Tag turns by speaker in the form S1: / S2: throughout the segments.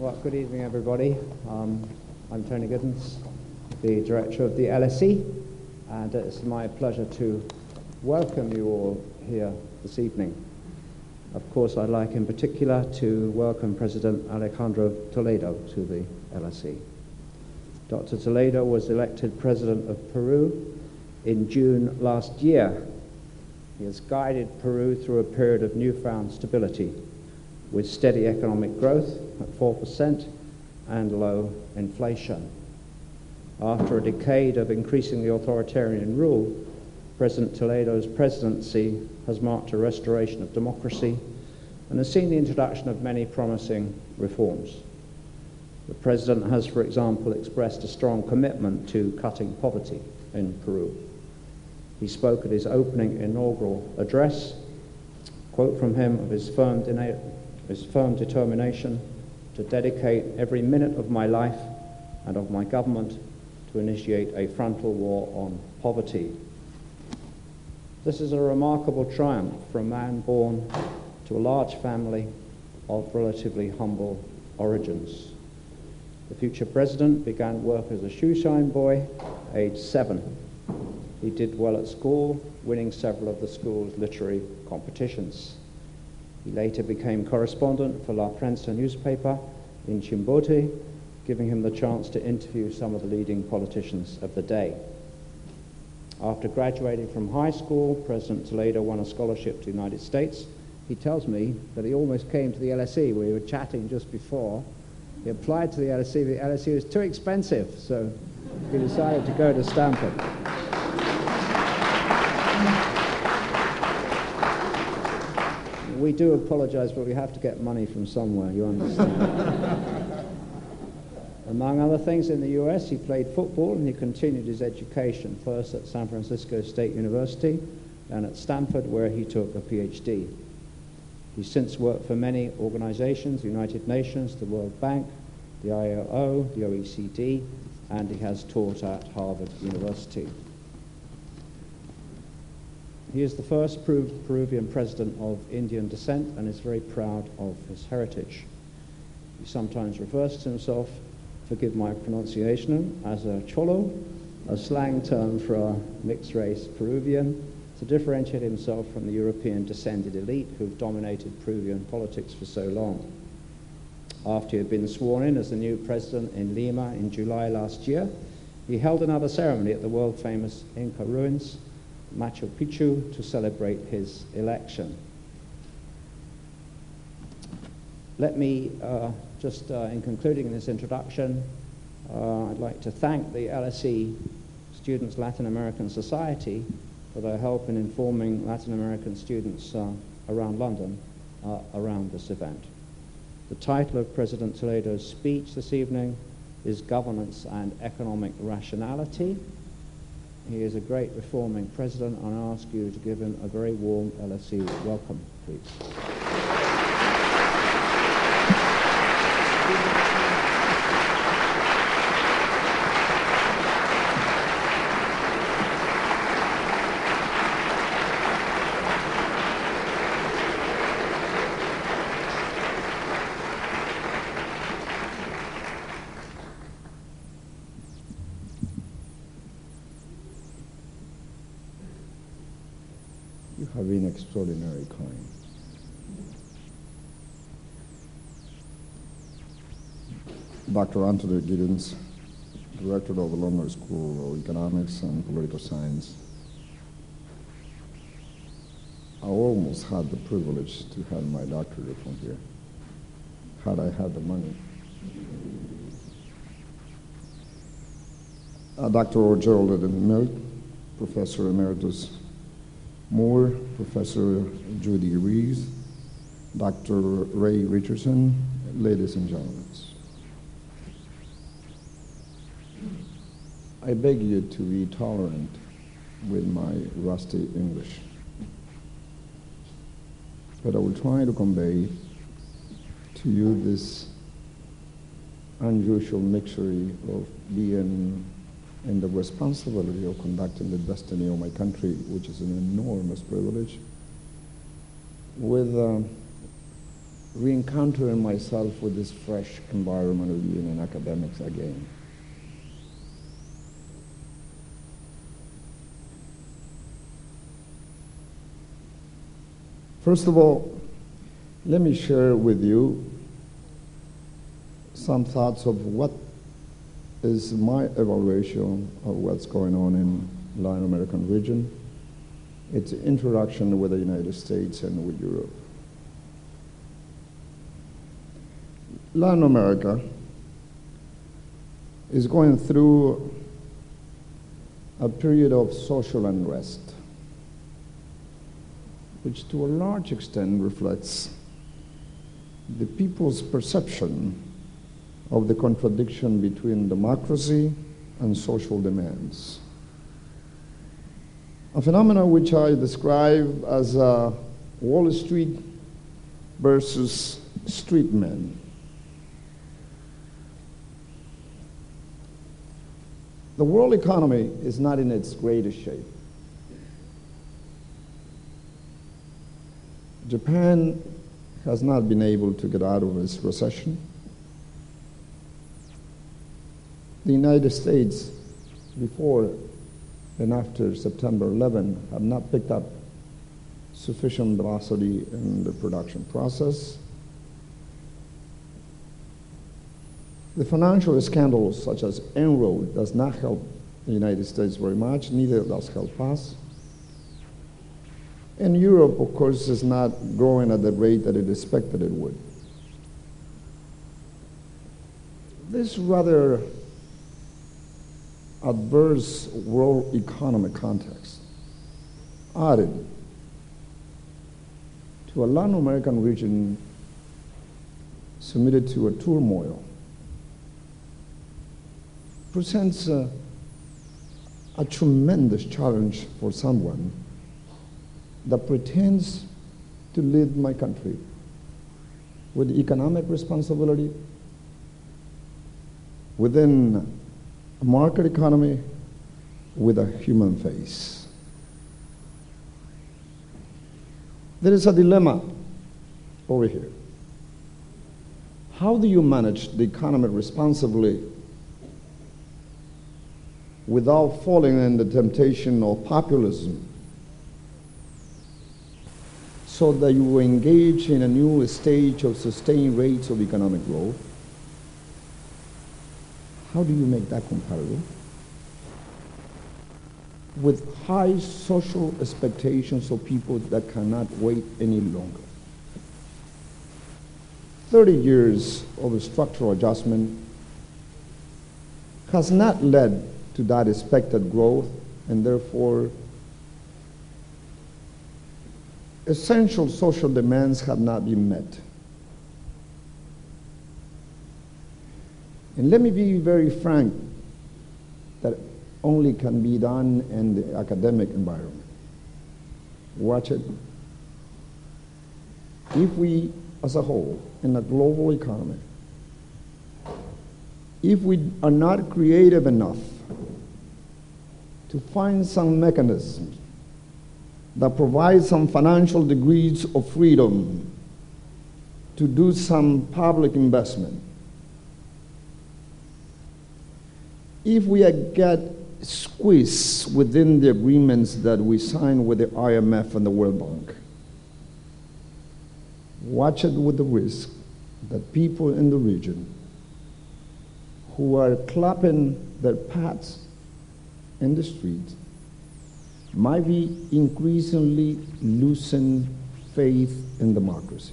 S1: Well, good evening, everybody. I'm Tony Giddens, the director of the LSE, and it's my pleasure to welcome you all here this evening. Of course, I'd like in particular to welcome President Alejandro Toledo to the LSE. Dr. Toledo was elected president of Peru in June last year. He has guided Peru through a period of newfound stability, with steady economic growth at 4% and low inflation. After a decade of increasingly authoritarian rule, President Toledo's presidency has marked a restoration of democracy and has seen the introduction of many promising reforms. The president has, for example, expressed a strong commitment to cutting poverty in Peru. He spoke at his opening inaugural address. Quote from him of his firm determination to dedicate every minute of my life and of my government to initiate a frontal war on poverty. This is a remarkable triumph for a man born to a large family of relatively humble origins. The future president began work as a shoeshine boy, aged 7. He did well at school, winning several of the school's literary competitions. He later became correspondent for La Prensa newspaper in Chimbote, giving him the chance to interview some of the leading politicians of the day. After graduating from high school, President Toledo won a scholarship to the United States. He tells me that he almost came to the LSE. We were chatting just before. He applied to the LSE. The LSE was too expensive, so he decided to go to Stanford. We do apologize, but we have to get money from somewhere, you understand. Among other things, in the US, he played football and he continued his education, first at San Francisco State University and at Stanford, where he took a PhD. He's since worked for many organizations, the United Nations, the World Bank, the ILO, the OECD, and he has taught at Harvard University. He is the first Peruvian president of Indian descent and is very proud of his heritage. He sometimes refers to himself, forgive my pronunciation, as a cholo, a slang term for a mixed-race Peruvian, to differentiate himself from the European-descended elite who've dominated Peruvian politics for so long. After he had been sworn in as the new president in Lima in July last year, he held another ceremony at the world-famous Inca ruins, Machu Picchu, to celebrate his election. Let me just, in concluding this introduction, I'd like to thank the LSE Students Latin American Society for their help in informing Latin American students around London around this event. The title of President Toledo's speech this evening is Governance and Economic Rationality. He is a great reforming president, and I ask you to give him a very warm LSE welcome, please.
S2: You have been extraordinarily kind. Dr. Anthony Giddens, director of the London School of Economics and Political Science. I almost had the privilege to have my doctorate from here, had I had the money. Dr. Gerald Milk, Professor Emeritus Moore, Professor Judy Rees, Dr. Ray Richardson, ladies and gentlemen. I beg you to be tolerant with my rusty English, but I will try to convey to you this unusual mixture of being in the responsibility of conducting the destiny of my country, which is an enormous privilege, with re-encountering myself with this fresh environment of being in academics again. First of all, let me share with you some thoughts of what is my evaluation of what's going on in Latin American region, its interaction with the United States and with Europe. Latin America is going through a period of social unrest, which to a large extent reflects the people's perception of the contradiction between democracy and social demands. A phenomenon which I describe as Wall Street versus street men. The world economy is not in its greatest shape. Japan has not been able to get out of its recession. The United States, before and after September 11, have not picked up sufficient velocity in the production process. The financial scandals such as Enron does not help the United States very much, neither does help us. And Europe, of course, is not growing at the rate that it expected it would. This rather adverse world economic context added to a Latin American region submitted to a turmoil presents a tremendous challenge for someone that pretends to lead my country with economic responsibility within a market economy with a human face. There is a dilemma over here. How do you manage the economy responsibly without falling in the temptation of populism, so that you engage in a new stage of sustained rates of economic growth? How do you make that compatible with high social expectations of people that cannot wait any longer? 30 years of structural adjustment has not led to that expected growth, and therefore essential social demands have not been met. And let me be very frank, that only can be done in the academic environment. Watch it. If we, as a whole, in a global economy, if we are not creative enough to find some mechanisms that provide some financial degrees of freedom to do some public investment, if we get squeezed within the agreements that we sign with the IMF and the World Bank, watch it with the risk that people in the region who are clapping their pats in the streets might be increasingly losing faith in democracy.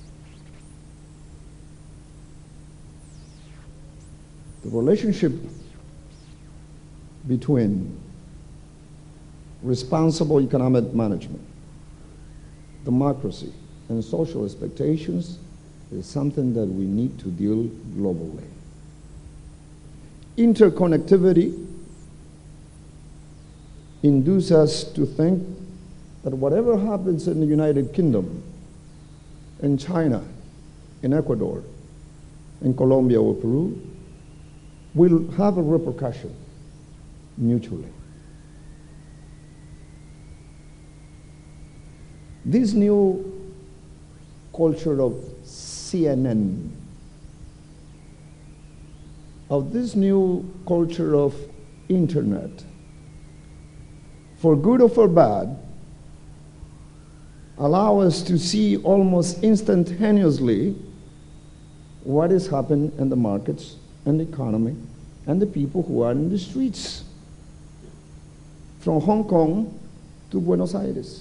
S2: The relationship between responsible economic management, democracy, and social expectations is something that we need to deal globally. Interconnectivity induces us to think that whatever happens in the United Kingdom, in China, in Ecuador, in Colombia or Peru, will have a repercussion mutually. This new culture of CNN, of this new culture of internet, for good or for bad, allow us to see almost instantaneously what is happening in the markets and the economy and the people who are in the streets, from Hong Kong to Buenos Aires.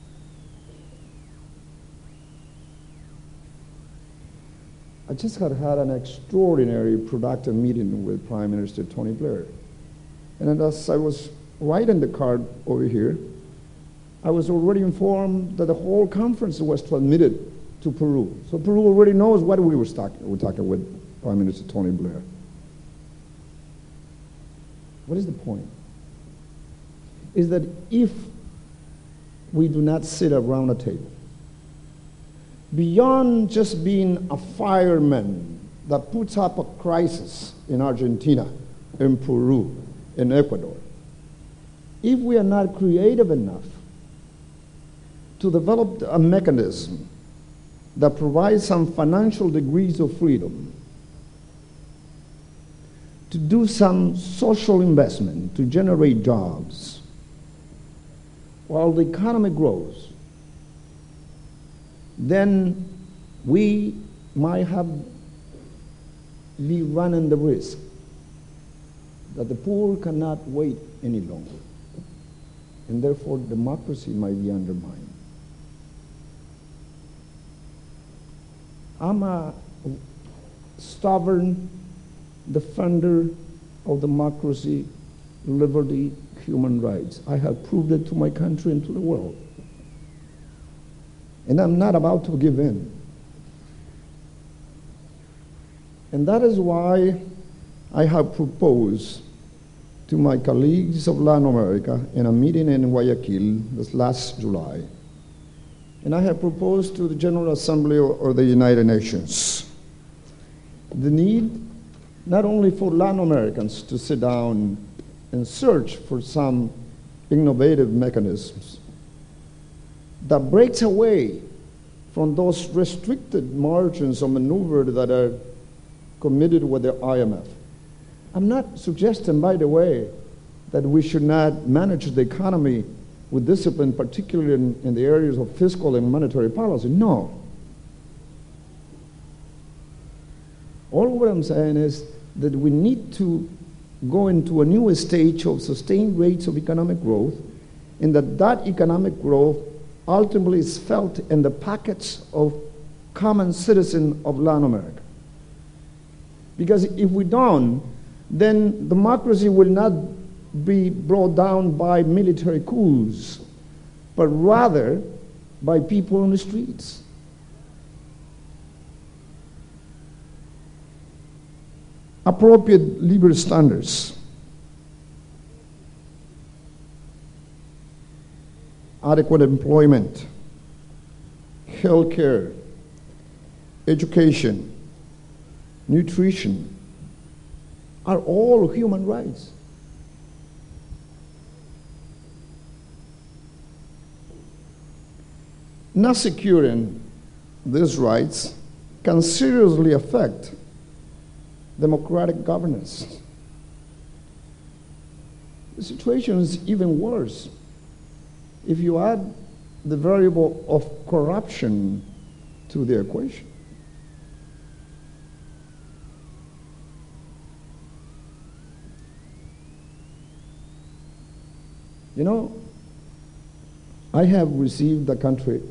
S2: I just had an extraordinary productive meeting with Prime Minister Tony Blair. And as I was writing the card over here, I was already informed that the whole conference was transmitted to Peru. So Peru already knows what we were talking with Prime Minister Tony Blair. What is the point? Is that if we do not sit around a table, beyond just being a fireman that puts up a crisis in Argentina, in Peru, in Ecuador, if we are not creative enough to develop a mechanism that provides some financial degrees of freedom, to do some social investment, to generate jobs, while the economy grows, then we might be running the risk that the poor cannot wait any longer, and therefore democracy might be undermined. I'm a stubborn defender of democracy, liberty, human rights. I have proved it to my country and to the world. And I'm not about to give in. And that is why I have proposed to my colleagues of Latin America in a meeting in Guayaquil this last July, and I have proposed to the General Assembly of the United Nations the need not only for Latin Americans to sit down and search for some innovative mechanisms that breaks away from those restricted margins of maneuver that are committed with the IMF. I'm not suggesting, by the way, that we should not manage the economy with discipline, particularly in the areas of fiscal and monetary policy. No. All what I'm saying is that we need to go into a new stage of sustained rates of economic growth, and that economic growth ultimately is felt in the pockets of common citizens of Latin America. Because if we don't, then democracy will not be brought down by military coups, but rather by people on the streets. Appropriate labor standards, adequate employment, health care, education, nutrition are all human rights. Not securing these rights can seriously affect democratic governance. The situation is even worse if you add the variable of corruption to the equation. You know, I have received a country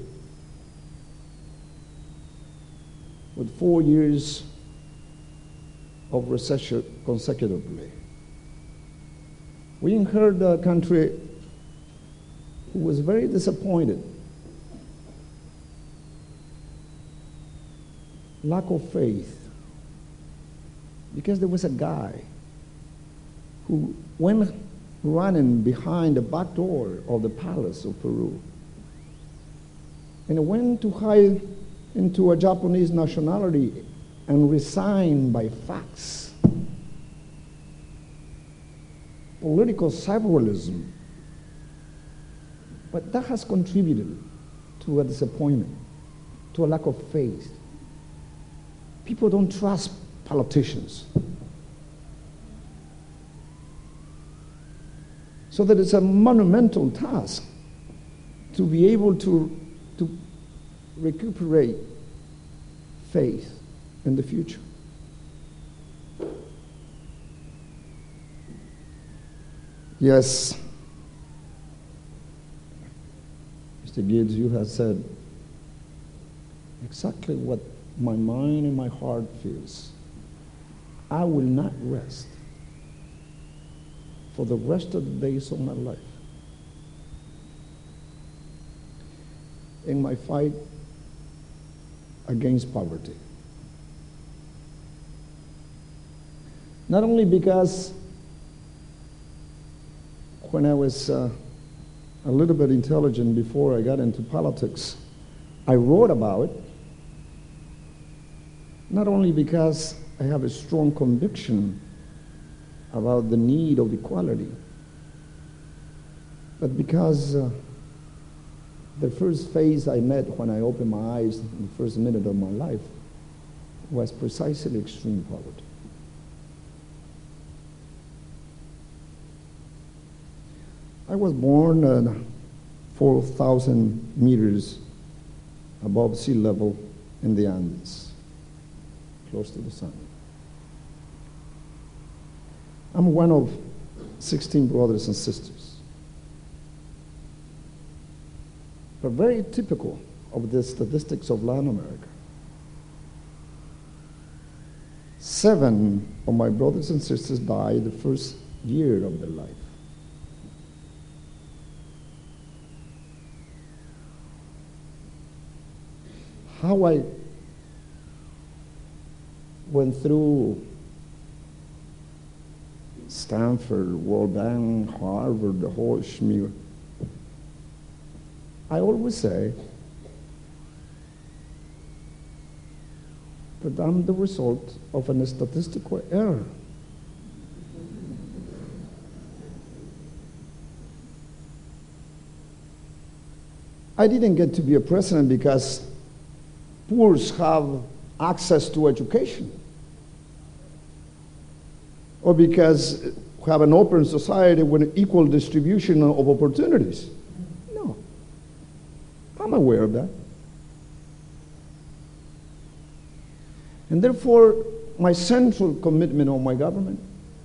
S2: with 4 years of recession consecutively. We inherited a country who was very disappointed, lack of faith, because there was a guy who went running behind the back door of the palace of Peru and went to hide into a Japanese nationality and resigned by fax. Political cyberalism. But that has contributed to a disappointment. to a lack of faith. People don't trust politicians. So that it's a monumental task to be able to recuperate faith in the future. Yes, Mr. Gibbs, you have said exactly what my mind and my heart feels. I will not rest for the rest of the days of my life in my fight against poverty. Not only because when I was a little bit intelligent before I got into politics, I wrote about it, not only because I have a strong conviction about the need of equality, but because the first phase I met when I opened my eyes in the first minute of my life was precisely extreme poverty. I was born at 4,000 meters above sea level in the Andes, close to the sun. I'm one of 16 brothers and sisters. But very typical of the statistics of Latin America. 7 of my brothers and sisters died the first year of their life. How I went through Stanford, World Bank, Harvard, the whole schmear, I always say that I'm the result of a statistical error. I didn't get to be a president because poor have access to education, or because we have an open society with an equal distribution of opportunities. No. I'm aware of that. And therefore, my central commitment of my government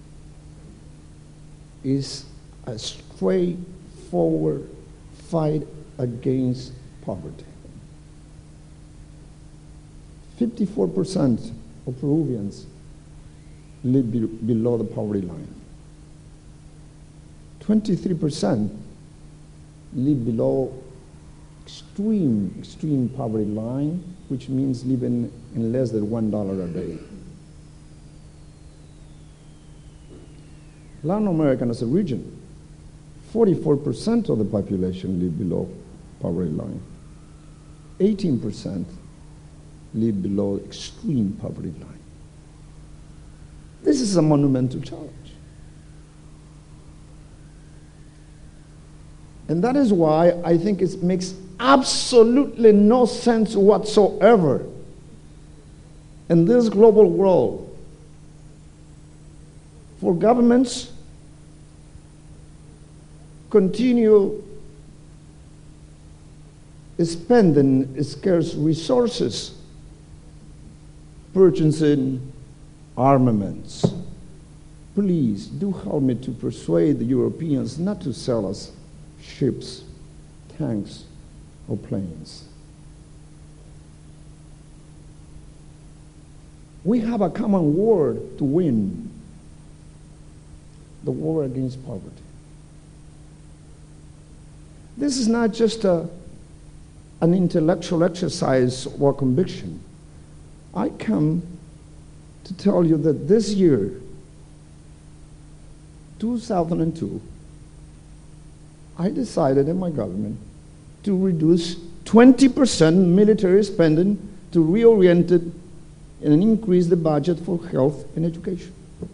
S2: is a straightforward fight against poverty. 54% of Peruvians live below the poverty line. 23% live below extreme poverty line, which means living in less than $1 a day. Latin America as a region, 44% of the population live below poverty line. 18% live below extreme poverty line. This is a monumental challenge. And that is why I think it makes absolutely no sense whatsoever in this global world for governments continue spending scarce resources purchasing armaments. Please do help me to persuade the Europeans not to sell us ships, tanks, or planes. We have a common war to win, the war against poverty. This is not just an intellectual exercise or conviction. I come to tell you that this year, 2002, I decided in my government to reduce 20% military spending to reorient it and increase the budget for health and education.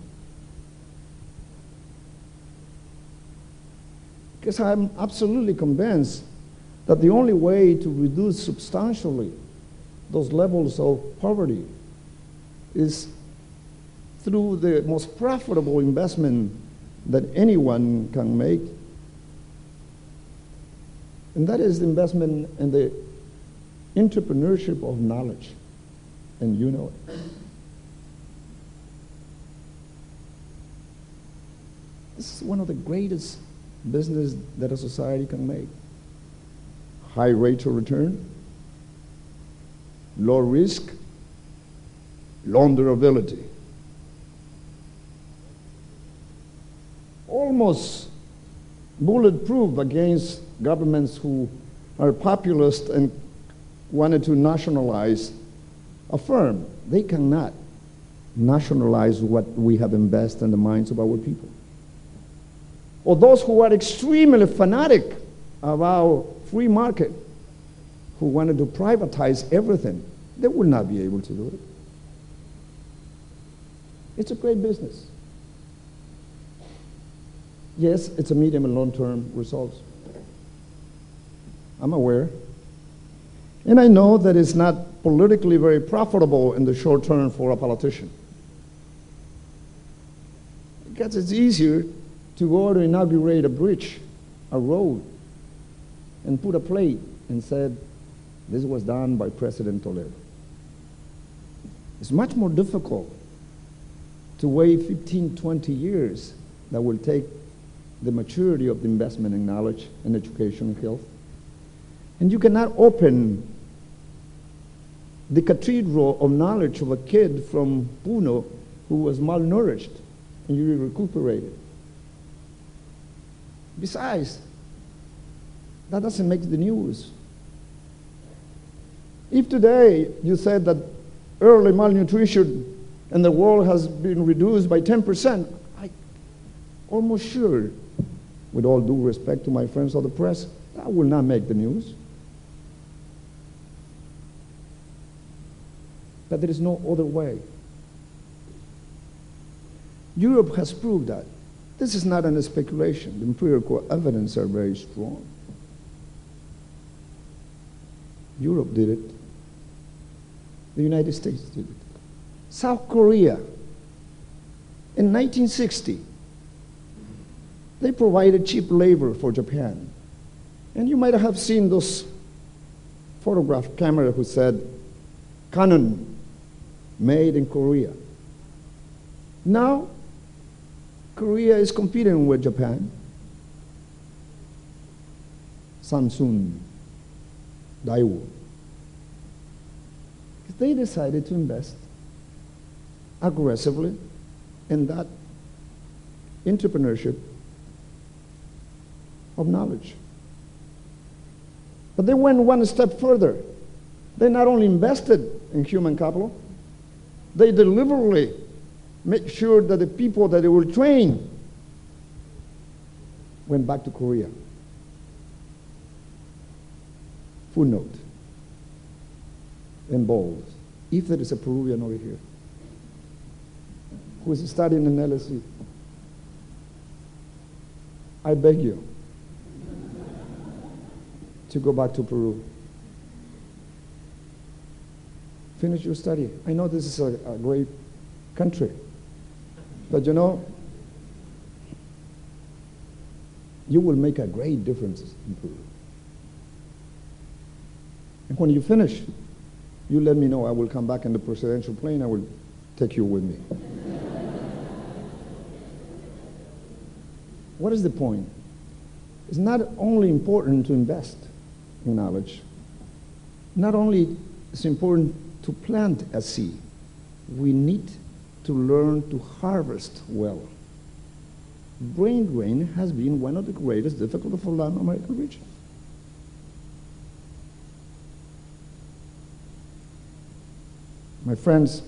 S2: Because I'm absolutely convinced that the only way to reduce substantially those levels of poverty is through the most profitable investment that anyone can make, and that is the investment in the entrepreneurship of knowledge, and you know it. This is one of the greatest business that a society can make. High rate of return, low risk, long durability. Almost bulletproof against governments who are populist and wanted to nationalize a firm. They cannot nationalize what we have invested in the minds of our people. Or those who are extremely fanatic about free market, who wanted to privatize everything, they will not be able to do it. It's a great business. Yes, it's a medium and long-term results. I'm aware. And I know that it's not politically very profitable in the short term for a politician. Because it's easier to go to inaugurate a bridge, a road, and put a plate and said, this was done by President Toledo. It's much more difficult to wait 15, 20 years that will take the maturity of the investment in knowledge and education and health. And you cannot open the cathedral of knowledge of a kid from Puno who was malnourished and you recuperate it. Besides, that doesn't make the news. If today you said that early malnutrition in the world has been reduced by 10%, I'm almost sure, with all due respect to my friends of the press, that will not make the news. But there is no other way. Europe has proved that. This is not a speculation. The empirical evidence are very strong. Europe did it. The United States did it. South Korea, in 1960, they provided cheap labor for Japan. And you might have seen those photograph camera who said, Canon, made in Korea. Now, Korea is competing with Japan. Samsung, Daewoo. They decided to invest aggressively in that entrepreneurship of knowledge. But they went one step further. They not only invested in human capital, they deliberately make sure that the people that they will train went back to Korea. Footnote, in bold, if there is a Peruvian over here who is studying in LSE, I beg you to go back to Peru. Finish your study. I know this is a great country, but you know, you will make a great difference in Peru. And when you finish, you let me know. I will come back in the presidential plane. I will take you with me. What is the point? It's not only important to invest in knowledge. Not only is it important to plant a seed, we need to learn to harvest well. Brain drain has been one of the greatest difficulties for Latin American region. My friends,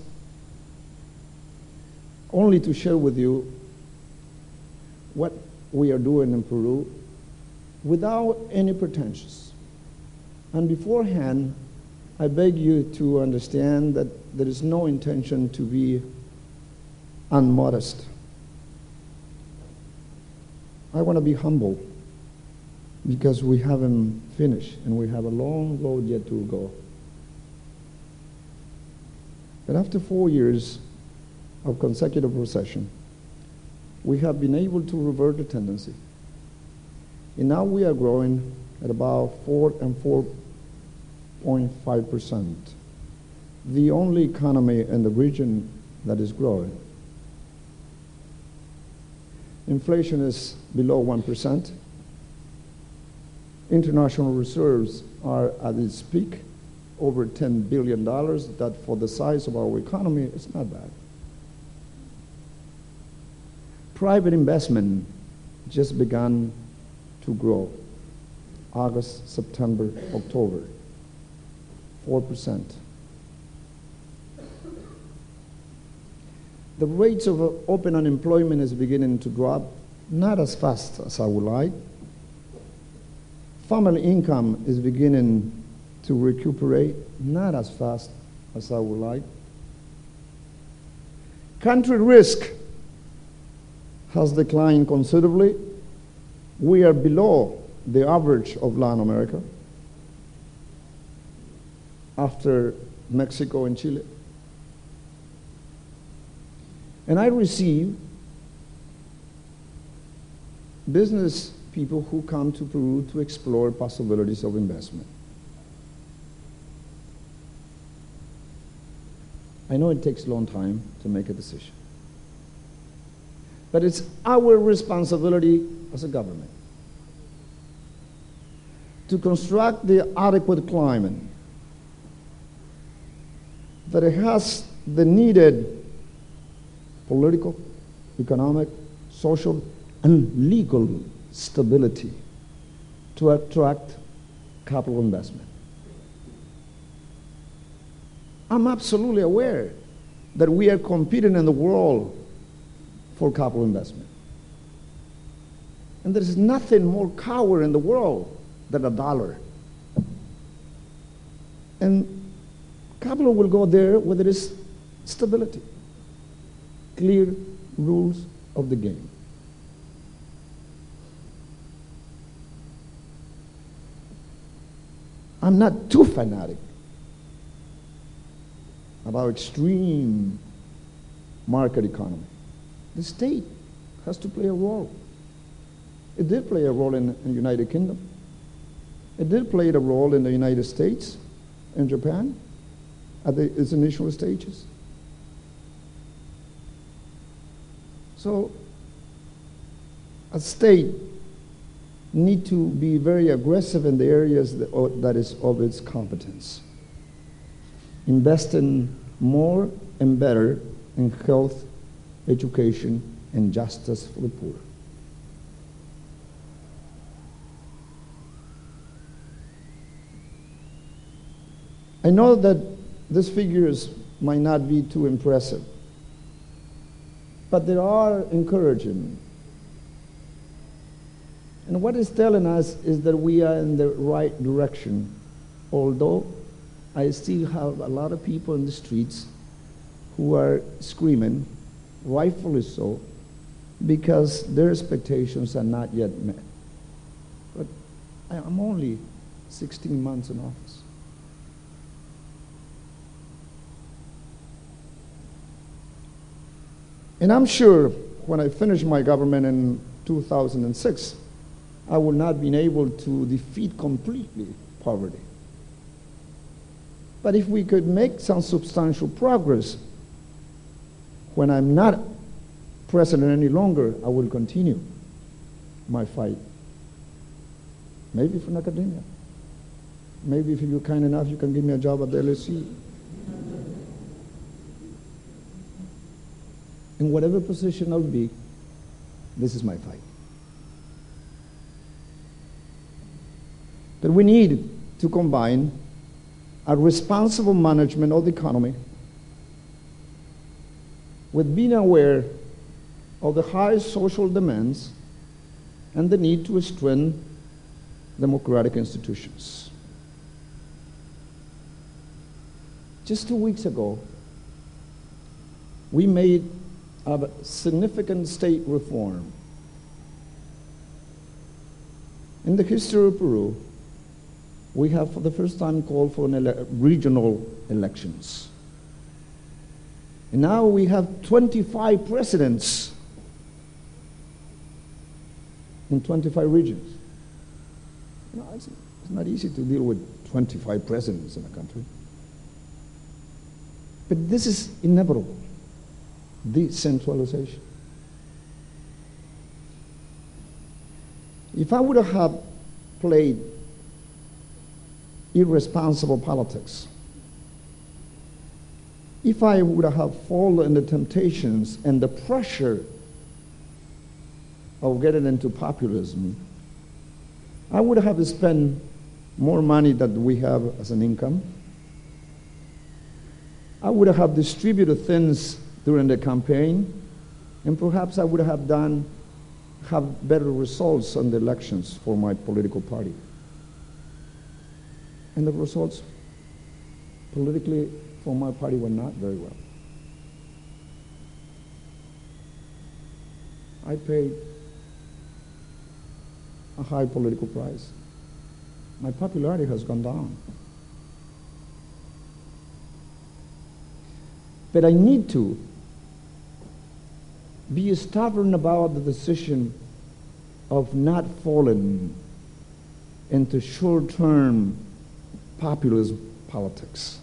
S2: only to share with you what we are doing in Peru without any pretensions. And beforehand, I beg you to understand that there is no intention to be unmodest. I want to be humble because we haven't finished and we have a long road yet to go. But after 4 years of consecutive recession, we have been able to revert the tendency. And now we are growing at about 4 and 4.5%. The only economy in the region that is growing. Inflation is below 1%. International reserves are at its peak, over $10 billion. That for the size of our economy, it's not bad. Private investment just began to grow. August, September, October, 4%. The rates of open unemployment is beginning to drop, not as fast as I would like. Family income is beginning to recuperate, not as fast as I would like. Country risk has declined considerably. We are below the average of Latin America after Mexico and Chile. And I receive business people who come to Peru to explore possibilities of investment. I know it takes a long time to make a decision. But it's our responsibility as a government to construct the adequate climate that it has the needed political, economic, social, and legal stability to attract capital investment. I'm absolutely aware that we are competing in the world for capital investment. And there is nothing more coward in the world than a dollar. And capital will go there where there is stability, clear rules of the game. I'm not too fanatic about extreme market economy. The state has to play a role. It did play a role in the United Kingdom. It did play a role in the United States and Japan at its initial stages. So a state need to be very aggressive in the areas that is of its competence. Investing more and better in health, education, and justice for the poor. I know that these figures might not be too impressive, but they are encouraging. And what it's telling us is that we are in the right direction, although I still have a lot of people in the streets who are screaming, rightfully so, because their expectations are not yet met. But I'm only 16 months in office. And I'm sure when I finish my government in 2006, I will not be able to defeat completely poverty. But if we could make some substantial progress, when I'm not president any longer, I will continue my fight. Maybe from academia. Maybe if you're kind enough, you can give me a job at the LSE. In whatever position I'll be, this is my fight. But we need to combine a responsible management of the economy with being aware of the high social demands and the need to strengthen democratic institutions. Just 2 weeks ago, we made a significant state reform. In the history of Peru, we have for the first time called for regional elections. And now we have 25 presidents in 25 regions. It's not easy to deal with 25 presidents in a country. But this is inevitable, decentralization. If I would have played irresponsible politics, if I would have fallen in the temptations and the pressure of getting into populism, I would have spent more money than we have as an income. I would have distributed things during the campaign, and perhaps I would have better results on the elections for my political party. And the results politically for my party were not very well. I paid a high political price. My popularity has gone down. But I need to be stubborn about the decision of not falling into short-term populist politics.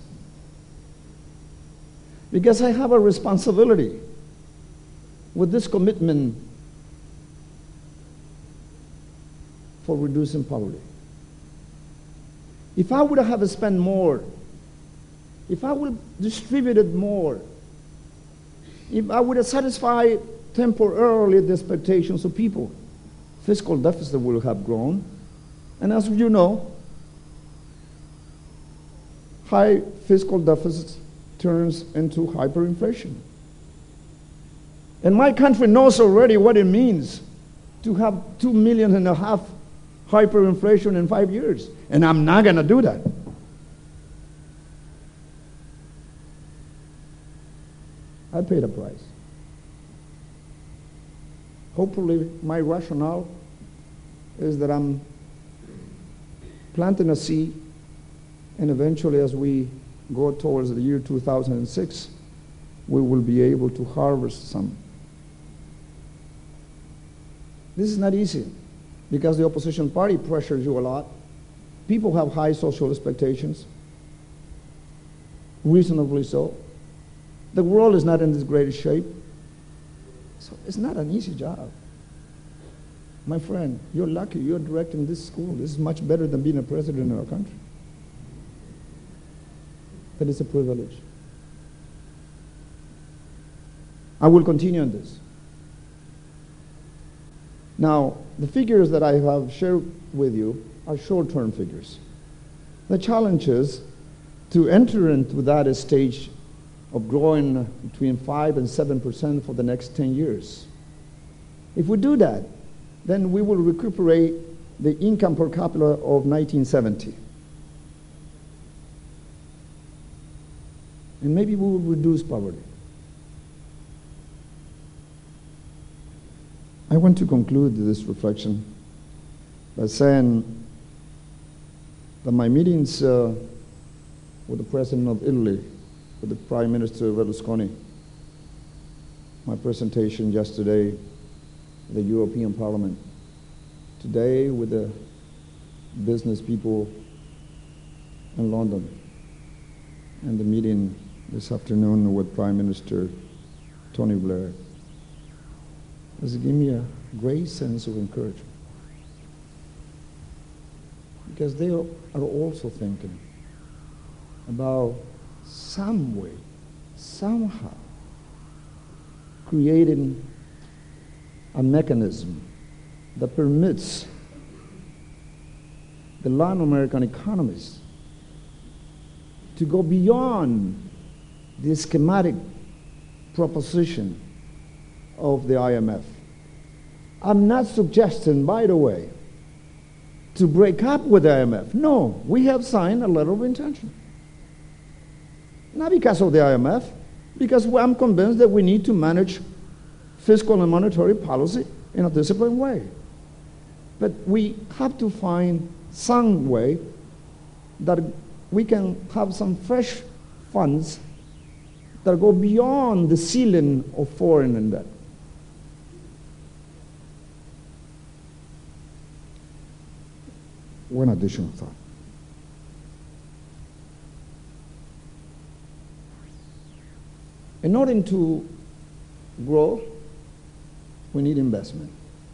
S2: Because I have a responsibility with this commitment for reducing poverty. If I would have spent more, if I would have distributed more, if I would have satisfied temporarily the expectations of people, fiscal deficit will have grown. And as you know, high fiscal deficit turns into hyperinflation. And my country knows already what it means to have 2.5 million hyperinflation in 5 years. And I'm not going to do that. I paid a price. Hopefully, my rationale is that I'm planting a seed, and eventually, as we go towards the year 2006, we will be able to harvest some. This is not easy because the opposition party pressures you a lot. People have high social expectations, reasonably so. The world is not in this great shape. So it's not an easy job. My friend, you're lucky. You're directing this school. This is much better than being a president in our country. That is a privilege. I will continue on this. Now, the figures that I have shared with you are short-term figures. The challenge is to enter into that stage of growing between 5 and 7% for the next 10 years. If we do that, then we will recuperate the income per capita of 1970. And maybe we will reduce poverty. I want to conclude this reflection by saying that my meetings with the President of Italy, with the Prime Minister Berlusconi, my presentation yesterday at the European Parliament, today with the business people in London, and the meeting this afternoon with Prime Minister Tony Blair, has given me a great sense of encouragement. Because they are also thinking about some way, somehow, creating a mechanism that permits the Latin American economies to go beyond the schematic proposition of the IMF. I'm not suggesting, by the way, to break up with the IMF. No, we have signed a letter of intention. Not because of the IMF, because I'm convinced that we need to manage fiscal and monetary policy in a disciplined way. But we have to find some way that we can have some fresh funds that go beyond the ceiling of foreign debt. One additional thought. In order to grow, we need investment.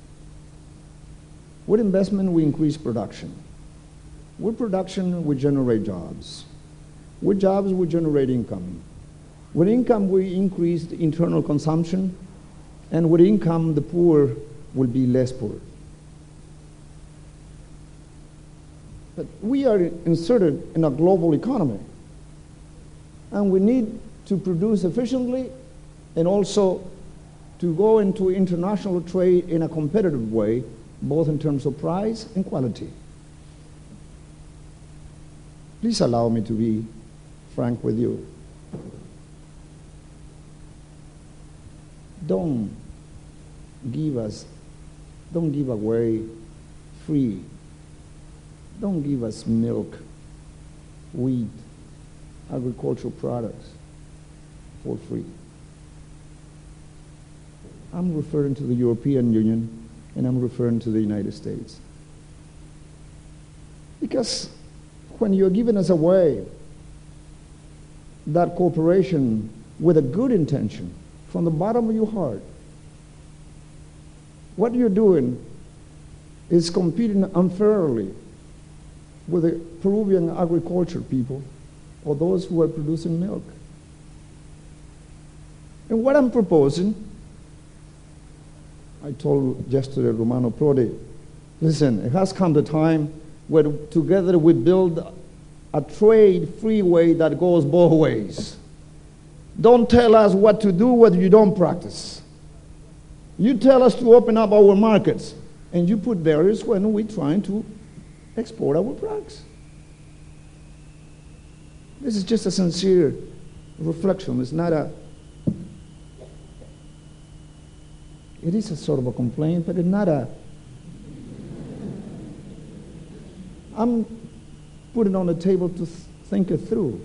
S2: With investment, we increase production. With production, we generate jobs. With jobs, we generate income. With income, we increase the internal consumption, and with income, the poor will be less poor. But we are inserted in a global economy, and we need to produce efficiently and also to go into international trade in a competitive way, both in terms of price and quality. Please allow me to be frank with you. Don't give away free. Don't give us milk, wheat, agricultural products for free. I'm referring to the European Union, and I'm referring to the United States. Because when you're giving us away that cooperation with a good intention from the bottom of your heart, what you're doing is competing unfairly with the Peruvian agriculture people or those who are producing milk. And what I'm proposing, I told yesterday Romano Prodi, listen, it has come the time where together we build a trade freeway that goes both ways. Don't tell us what to do whether you don't practice. You tell us to open up our markets, and you put barriers when we're trying to export our products. This is just a sincere reflection. It's not a, it is a sort of a complaint, but it's not a, I'm putting it on the table to think it through.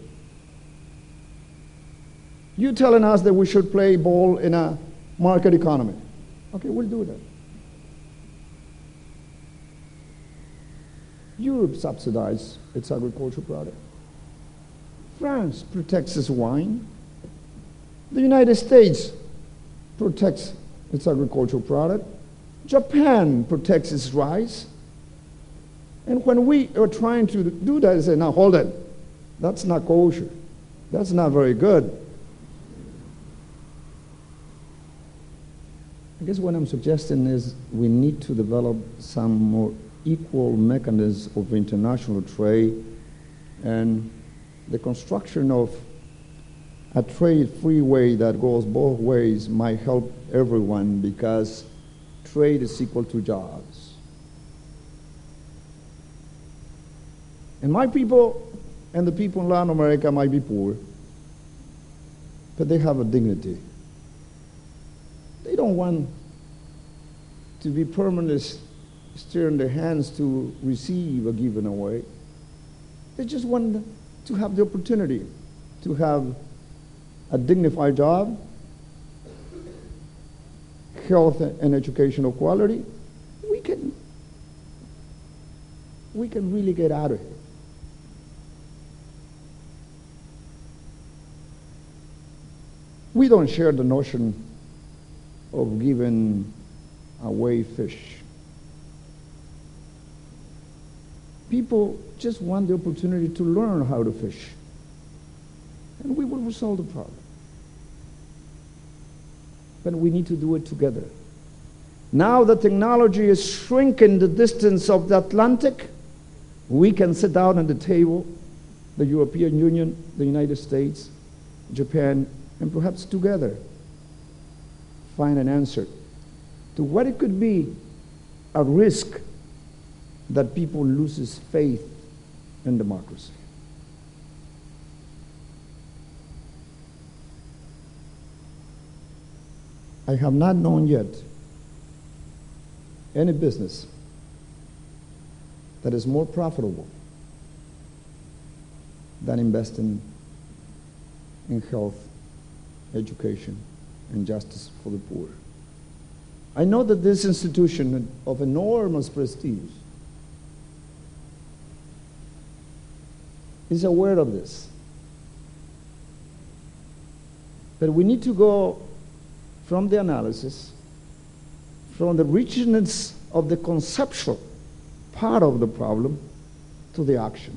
S2: You telling us that we should play ball in a market economy. Okay, we'll do that. Europe subsidizes its agricultural product. France protects its wine. The United States protects its agricultural product. Japan protects its rice. And when we are trying to do that, they say, now hold it. That's not kosher. That's not very good. I guess what I'm suggesting is we need to develop some more equal mechanisms of international trade, and the construction of a trade freeway that goes both ways might help everyone, because trade is equal to jobs. And my people and the people in Latin America might be poor, but they have a dignity. They don't want to be permanently stirring their hands to receive or given away. They just want to have the opportunity to have a dignified job, health and educational quality. We can really get out of here. We don't share the notion of giving away fish. People just want the opportunity to learn how to fish, and we will resolve the problem. But we need to do it together. Now that technology is shrinking the distance of the Atlantic, we can sit down at the table, the European Union, the United States, Japan, and perhaps together find an answer to what it could be a risk that people loses faith in democracy. I have not known yet any business that is more profitable than investing in health education, and justice for the poor. I know that this institution of enormous prestige is aware of this. But we need to go from the analysis, from the richness of the conceptual part of the problem, to the action.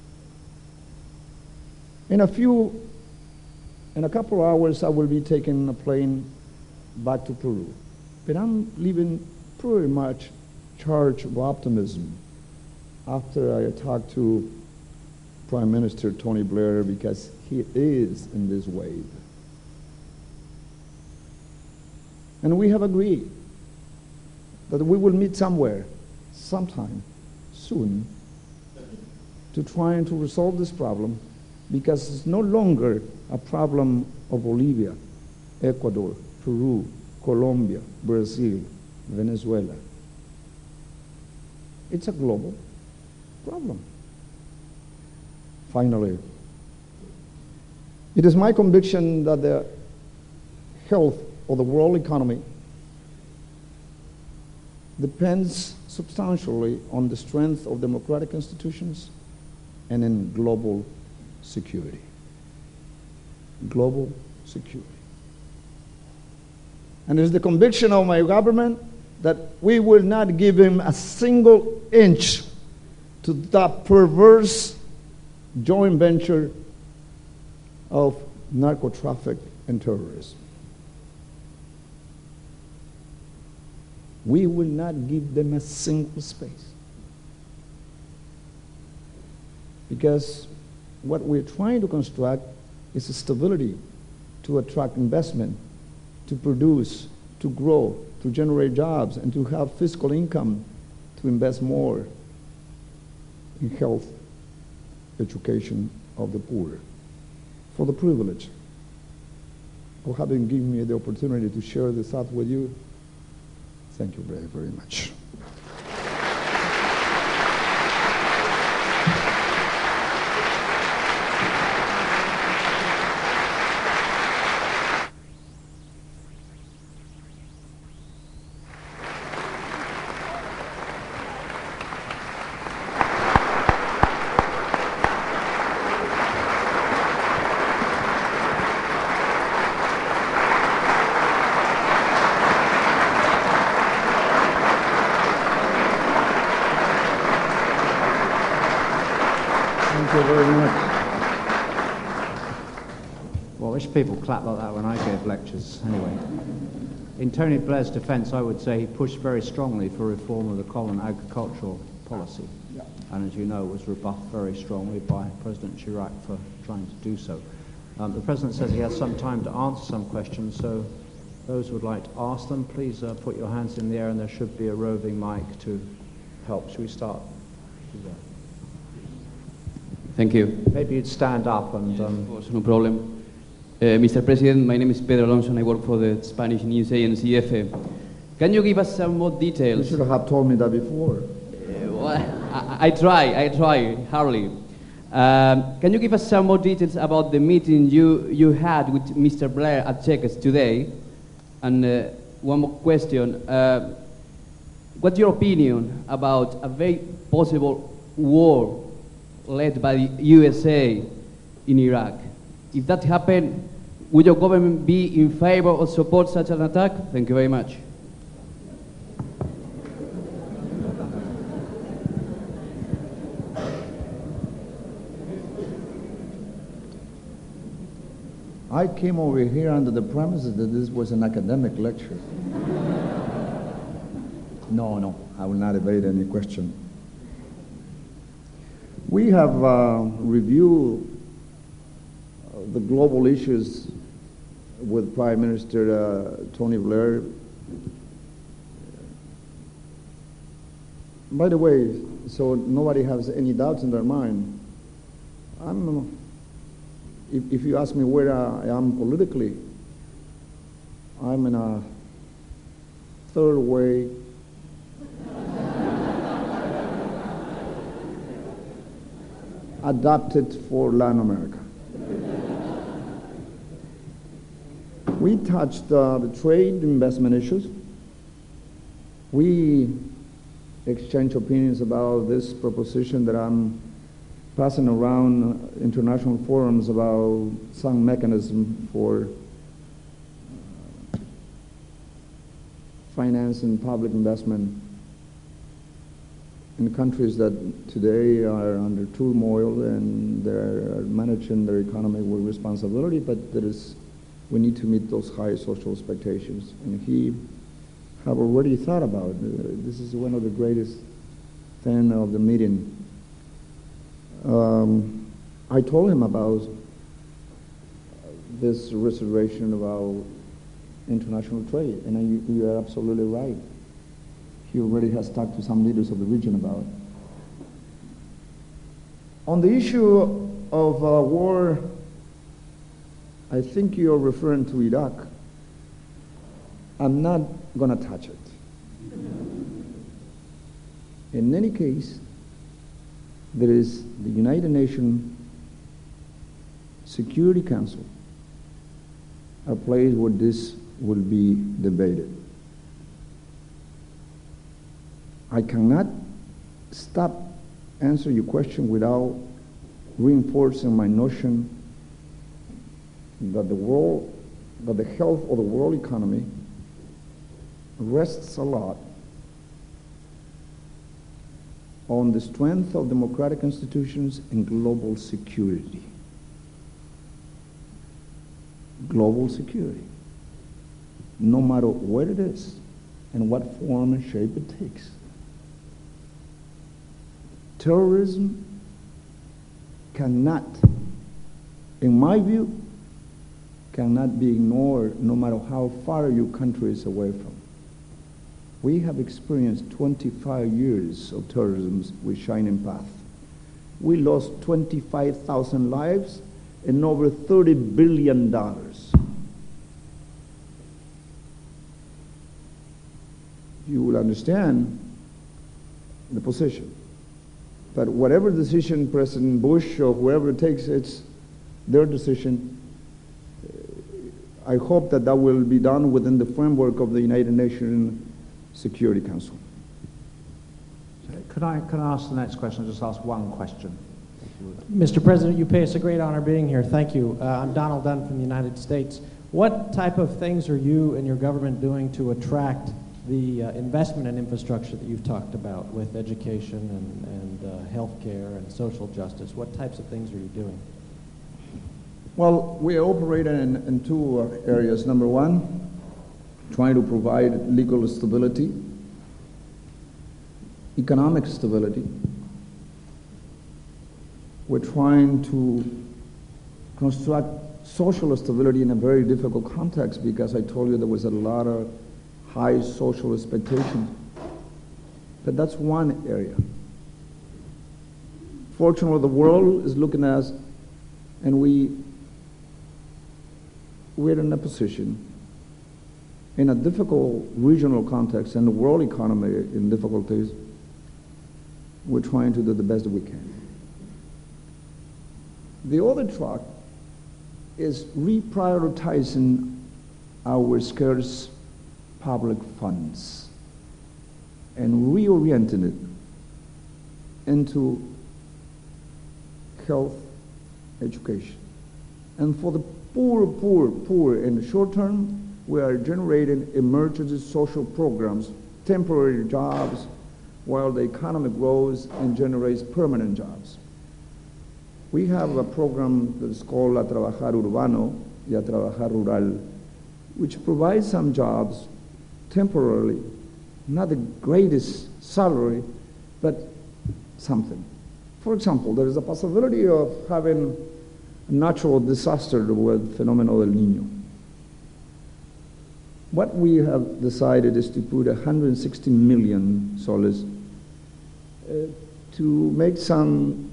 S2: In a couple of hours, I will be taking a plane back to Peru. But I'm leaving pretty much charged of optimism after I talked to Prime Minister Tony Blair, because he is in this wave. And we have agreed that we will meet somewhere, sometime, soon, to try and to resolve this problem, because it's no longer a problem of Bolivia, Ecuador, Peru, Colombia, Brazil, Venezuela. It's a global problem. Finally, it is my conviction that the health of the world economy depends substantially on the strength of democratic institutions and in global security. Global security. And it is the conviction of my government that we will not give him a single inch to that perverse joint venture of narco traffic and terrorism. We will not give them a single space. Because what we're trying to construct is a stability to attract investment, to produce, to grow, to generate jobs, and to have fiscal income to invest more in health, education of the poor. For the privilege of having given me the opportunity to share this thought with you, thank you very, very much. Thank you very much.
S1: Well, I wish people clap like that when I give lectures. Anyway, in Tony Blair's defense, I would say he pushed very strongly for reform of the common agricultural policy.
S2: Yeah.
S1: And as you know, was rebuffed very strongly by President Chirac for trying to do so. The President says he has some time to answer some questions, so those who would like to ask them, please put your hands in the air, and there should be a roving mic to help. Should we start?
S3: Thank you.
S1: Maybe you'd stand up and...
S3: Of course, no problem. Mr. President, my name is Pedro Alonso and I work for the Spanish news agency EFE. Can you give us some more details?
S2: You should have told me that before.
S3: Well, I try, hardly. Can you give us some more details about the meeting you had with Mr. Blair at Chequers today? And one more question. What's your opinion about a very possible war led by the USA in Iraq? If that happened, would your government be in favor or support such an attack? Thank you very much.
S2: I came over here under the premises that this was an academic lecture. No, I will not evade any question. We have reviewed the global issues with Prime Minister Tony Blair. By the way, so nobody has any doubts in their mind, if you ask me where I am politically, I'm in a third way adapted for Latin America. We touched the trade investment issues. We exchanged opinions about this proposition that I'm passing around international forums about some mechanism for financing public investment in countries that today are under turmoil and they're managing their economy with responsibility, but we need to meet those high social expectations. And he have already thought about it. This is one of the greatest things of the meeting. I told him about this reservation about international trade, and you are absolutely right. He already has talked to some leaders of the region about it. On the issue of war, I think you're referring to Iraq. I'm not going to touch it. In any case, there is the United Nations Security Council, a place where this will be debated. I cannot stop answering your question without reinforcing my notion that the health of the world economy rests a lot on the strength of democratic institutions and global security. Global security. No matter what it is and what form and shape it takes. Terrorism cannot, in my view, cannot be ignored no matter how far your country is away from. We have experienced 25 years of terrorism with Shining Path. We lost 25,000 lives and over $30 billion. You will understand the position. But whatever decision President Bush or whoever takes, it's their decision. I hope that that will be done within the framework of the United Nations Security Council.
S1: Could I ask the next question? I'll just ask one question.
S4: Mr. President, you pay us a great honor being here. Thank you. I'm Donald Dunn from the United States. What type of things are you and your government doing to attract the investment in infrastructure that you've talked about with education and health care and social justice? What types of things are you doing?
S2: Well, we operate in two areas. Number one, trying to provide legal stability, economic stability. We're trying to construct social stability in a very difficult context because I told you there was a lot of high social expectations. But that's one area. Fortunately, the world is looking at us, and we're in a position, in a difficult regional context, and the world economy in difficulties, we're trying to do the best we can. The other track is reprioritizing our scarce public funds and reorienting it into health, education. And for the poor in the short term, we are generating emergency social programs, temporary jobs, while the economy grows and generates permanent jobs. We have a program that is called A Trabajar Urbano y A Trabajar Rural, which provides some jobs temporarily, not the greatest salary, but something. For example, there is a possibility of having a natural disaster with phenomenon del Niño. What we have decided is to put 160 million soles to make some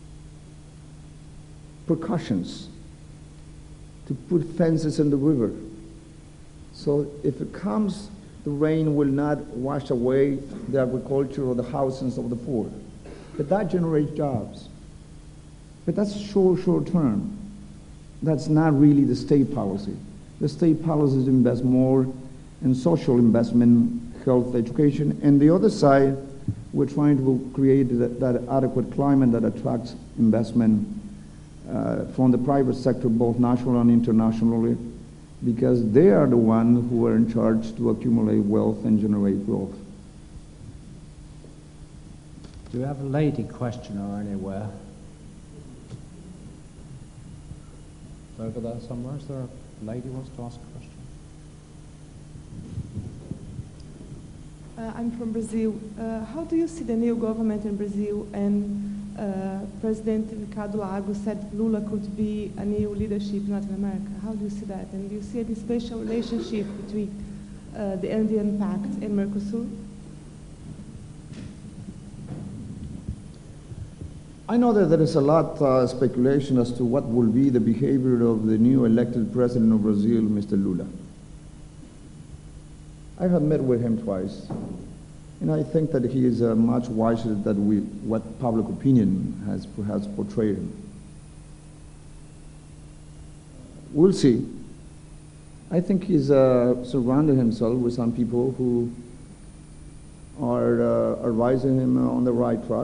S2: precautions, to put fences in the river. So if it comes, the rain will not wash away the agriculture or the houses of the poor. But that generates jobs. But that's short term. That's not really the state policy. the state policies invest more in social investment, health, education, and the other side, we're trying to create that adequate climate that attracts investment from the private sector, both national and internationally, because they are the ones who are in charge to accumulate wealth and generate growth.
S1: Do you have a lady questioner anywhere? Over there somewhere, is there a lady who wants to ask a question?
S5: I'm from Brazil. How do you see the new government in Brazil? And President Ricardo Lagos said Lula could be a new leadership in Latin America. How do you see that? And do you see any special relationship between the Andean Pact and Mercosur?
S2: I know that there is a lot of speculation as to what will be the behavior of the new elected president of Brazil, Mr. Lula. I have met with him twice, and I think that he is much wiser than what public opinion has perhaps portrayed him. We'll see. I think he's surrounded himself with some people who are advising him on the right track.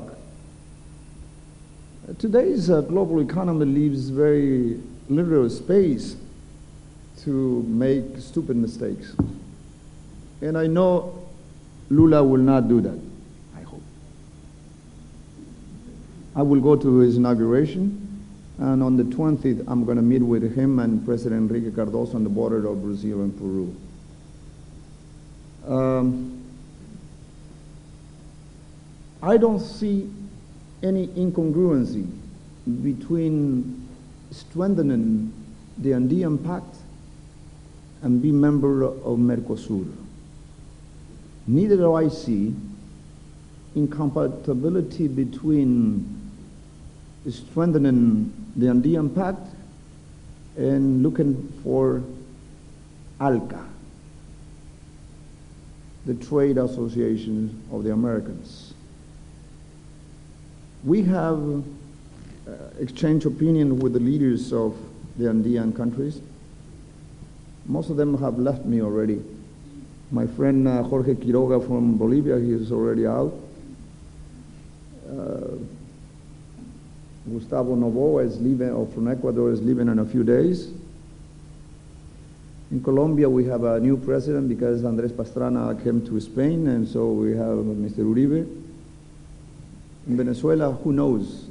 S2: Today's global economy leaves very little space to make stupid mistakes. And I know Lula will not do that, I hope. I will go to his inauguration, and on the 20th, I'm going to meet with him and President Enrique Cardoso on the border of Brazil and Peru. I don't see any incongruency between strengthening the Andean Pact and being member of Mercosur. Neither do I see incompatibility between strengthening the Andean Pact and looking for ALCA, the trade association of the Americans. We have exchanged opinion with the leaders of the Andean countries. Most of them have left me already. My friend Jorge Quiroga from Bolivia, he is already out. Gustavo Novoa is leaving, or from Ecuador, is leaving in a few days. In Colombia, we have a new president because Andrés Pastrana came to Spain, and so we have Mr. Uribe. In Venezuela, who knows?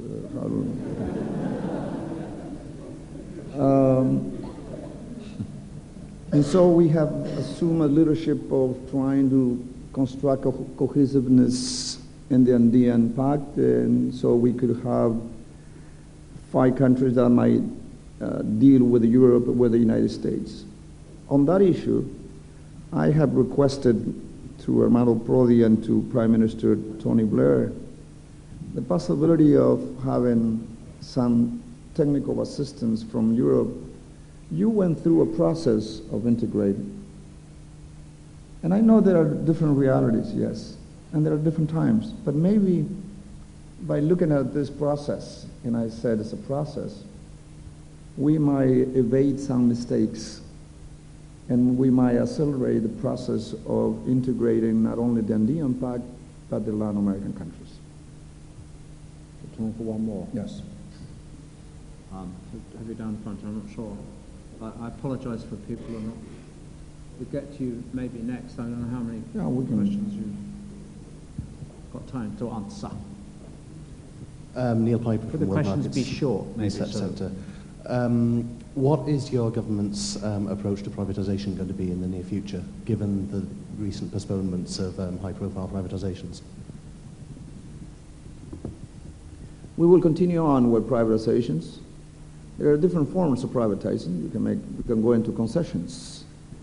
S2: And so we have assumed a leadership of trying to construct a cohesiveness in the Andean Pact, and so we could have 5 countries that might deal with Europe, with the United States. On that issue, I have requested to Armando Prodi and to Prime Minister Tony Blair the possibility of having some technical assistance from Europe. You went through a process of integrating. And I know there are different realities, yes, and there are different times, but maybe by looking at this process, and I said it's a process, we might evade some mistakes, and we might accelerate the process of integrating not only the Andean Pact, but the Latin American countries.
S1: Time for one more.
S2: Yes.
S6: Have you down front? I'm not sure. I apologise for people who are not. We'll get to you maybe next. I don't know how many questions you've got time to answer.
S7: Neil Piper.
S6: Could the questions be short, maybe?
S7: Centre. What is your government's approach to privatisation going to be in the near future, given the recent postponements of high-profile privatisations?
S2: We will continue on with privatizations. There are different forms of privatizing. You can go into concessions.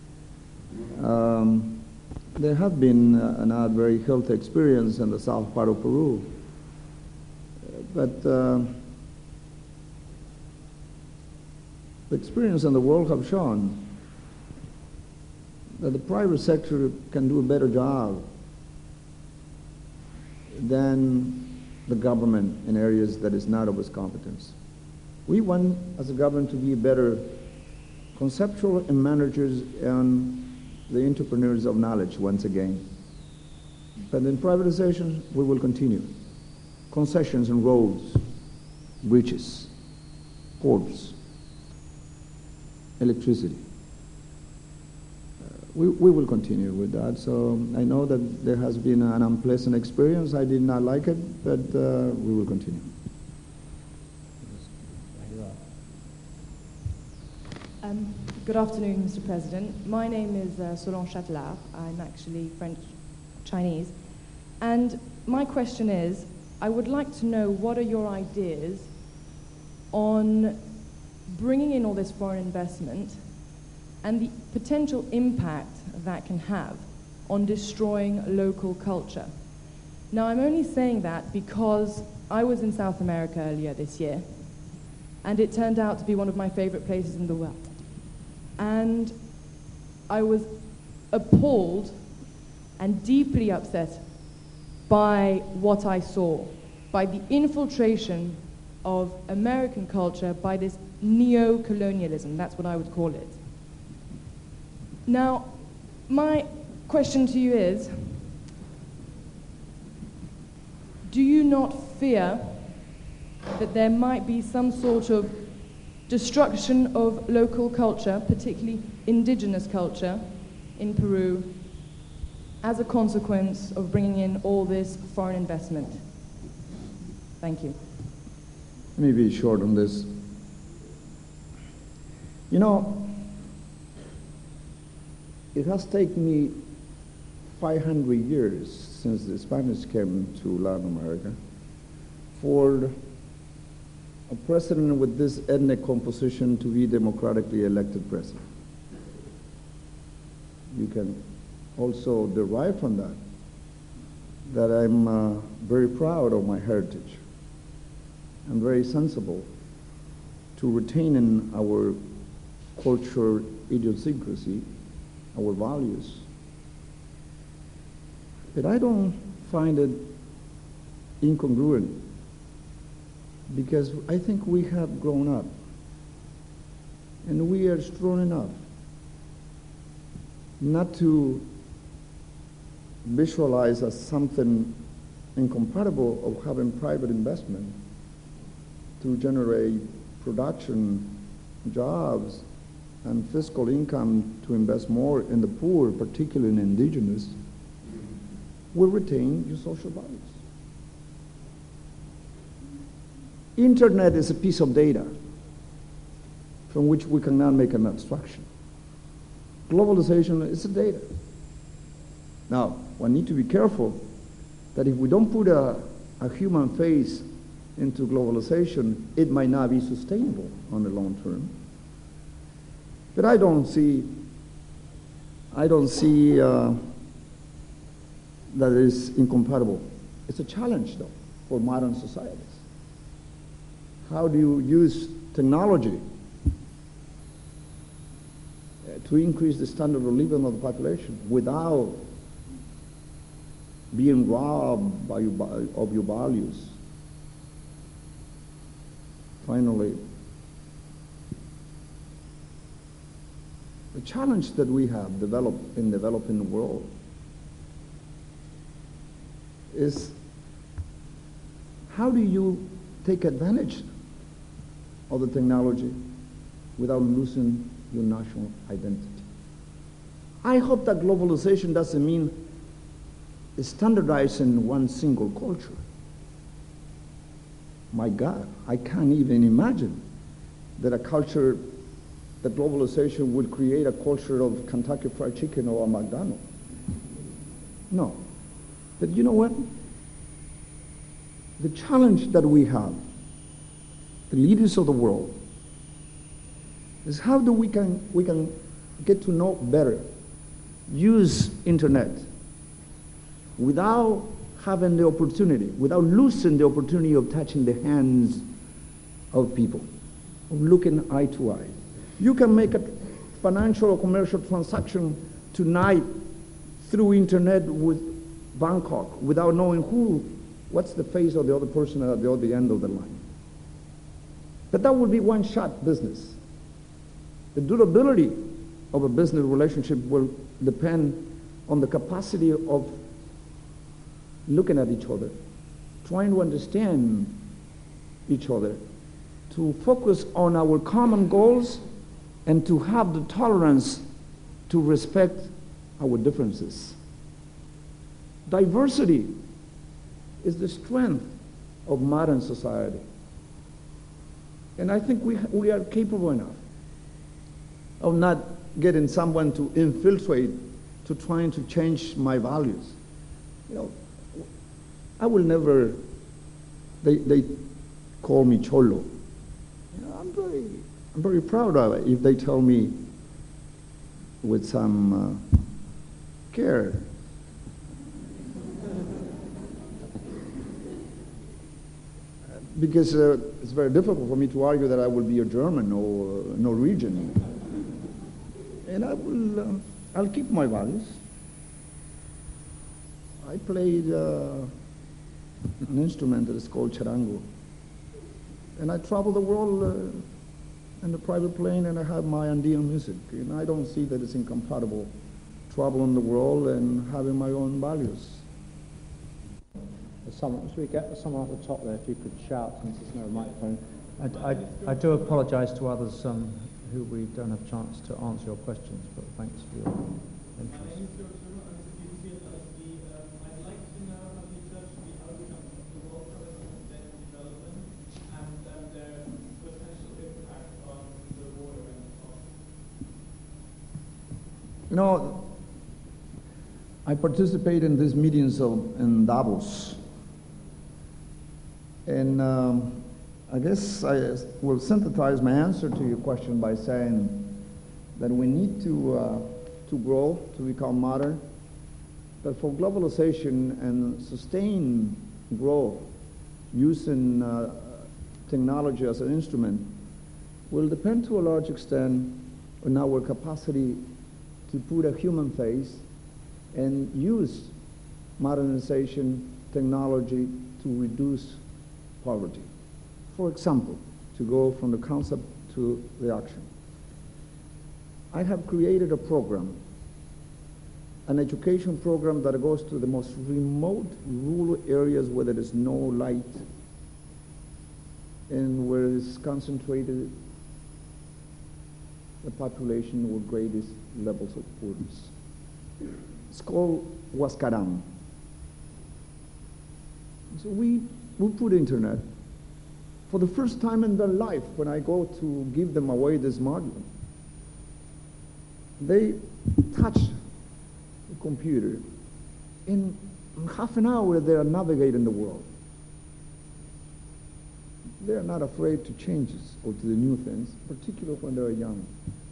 S2: There have been a not very healthy experience in the south part of Peru. But the experience in the world have shown that the private sector can do a better job than the government in areas that is not of its competence. We want, as a government, to be better conceptual and managers and the entrepreneurs of knowledge once again. But in privatization, we will continue. Concessions and roads, bridges, ports, electricity. We will continue with that. So I know that there has been an unpleasant experience. I did not like it, but we will continue.
S8: Good afternoon, Mr. President. My name is Solange Chatelard. I'm actually French-Chinese. And my question is, I would like to know what are your ideas on bringing in all this foreign investment and the potential impact that can have on destroying local culture. Now, I'm only saying that because I was in South America earlier this year, and it turned out to be one of my favorite places in the world. And I was appalled and deeply upset by what I saw, by the infiltration of American culture by this neo-colonialism, that's what I would call it. Now, my question to you is, do you not fear that there might be some sort of destruction of local culture, particularly indigenous culture, in Peru, as a consequence of bringing in all this foreign investment? Thank you.
S2: Let me be short on this. You know, it has taken me 500 years since the Spanish came to Latin America for a president with this ethnic composition to be democratically elected president. You can also derive from that I'm very proud of my heritage. I'm very sensible to retaining our culture idiosyncrasy, our values. But I don't find it incongruent because I think we have grown up and we are strong enough not to visualize as something incompatible of having private investment to generate production, jobs, and fiscal income to invest more in the poor, particularly in indigenous, will retain your social values. Internet is a piece of data from which we cannot make an abstraction. Globalization is a data. Now, we need to be careful that if we don't put a human face into globalization, it might not be sustainable on the long term. But I don't see that it is incompatible. It's a challenge, though, for modern societies. How do you use technology to increase the standard of living of the population without being robbed of your values? Finally, the challenge that we have developed in developing the world is how do you take advantage of the technology without losing your national identity? I hope that globalization doesn't mean standardizing one single culture. My God, I can't even imagine that that globalization would create a culture of Kentucky Fried Chicken or a McDonald's. No. But you know what? The challenge that we have, the leaders of the world, is how do we can get to know better, use internet without having the opportunity, without losing the opportunity of touching the hands of people, of looking eye to eye. You can make a financial or commercial transaction tonight through internet with Bangkok without knowing what's the face of the other person at the other end of the line. But that would be one-shot business. The durability of a business relationship will depend on the capacity of looking at each other, trying to understand each other, to focus on our common goals, and to have the tolerance to respect our differences. Diversity is the strength of modern society. And I think we are capable enough of not getting someone to infiltrate, to trying to change my values. You know, I will never, they call me cholo. You know, I'm very proud of it if they tell me with some care. Because it's very difficult for me to argue that I will be a German or Norwegian. And I'll keep my values. I played an instrument that is called charango. And I travel the world in a private plane, and I have my Andean music. And I don't see that it's incompatible traveling the world and having my own values.
S1: Should we get someone at the top there, if you could shout, since there's no microphone?
S6: I do apologise to others who we don't have a chance to answer your questions, but thanks for your interest.
S9: I'd like to know how you judge the outcome of the World Trade Center development and their potential impact on the water and the cost.
S2: You know, I participate in these meetings in Davos. And I guess I will synthesize my answer to your question by saying that we need to grow, to become modern, but for globalization and sustained growth using technology as an instrument will depend to a large extent on our capacity to put a human face and use modernization technology to reduce poverty. For example, to go from the concept to the action. I have created a program, an education program that goes to the most remote rural areas where there is no light and where is concentrated the population with greatest levels of poorness. It's called Huascarán. So we put internet. For the first time in their life, when I go to give them away this module, they touch the computer. In half an hour, they are navigating the world. They are not afraid to changes or to the new things, particularly when they're young.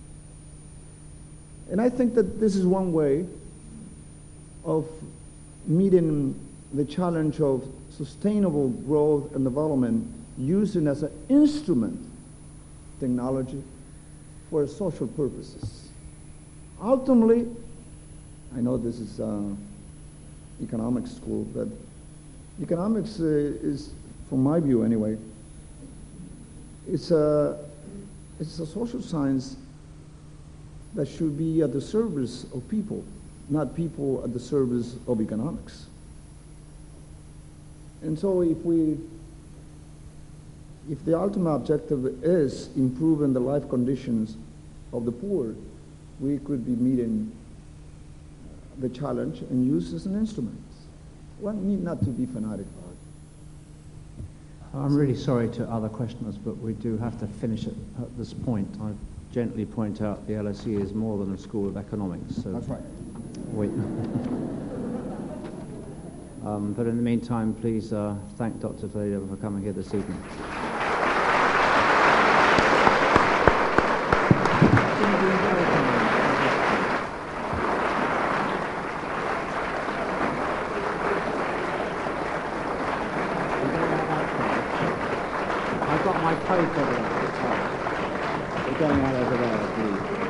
S2: And I think that this is one way of meeting the challenge of sustainable growth and development, using as an instrument technology for social purposes. Ultimately, I know this is economics school, but economics is, from my view anyway, it's a social science that should be at the service of people, not people at the service of economics. And so if the ultimate objective is improving the life conditions of the poor, we could be meeting the challenge and use as an instrument. One need not to be fanatic about it.
S6: I'm really sorry to other questioners, but we do have to finish at this point. I gently point out the LSE is more than a school of economics. So
S2: that's right.
S6: Wait. But in the meantime, please thank Dr. Toledo for coming here this evening.
S1: I've got my coat over there. We're going out over there, please.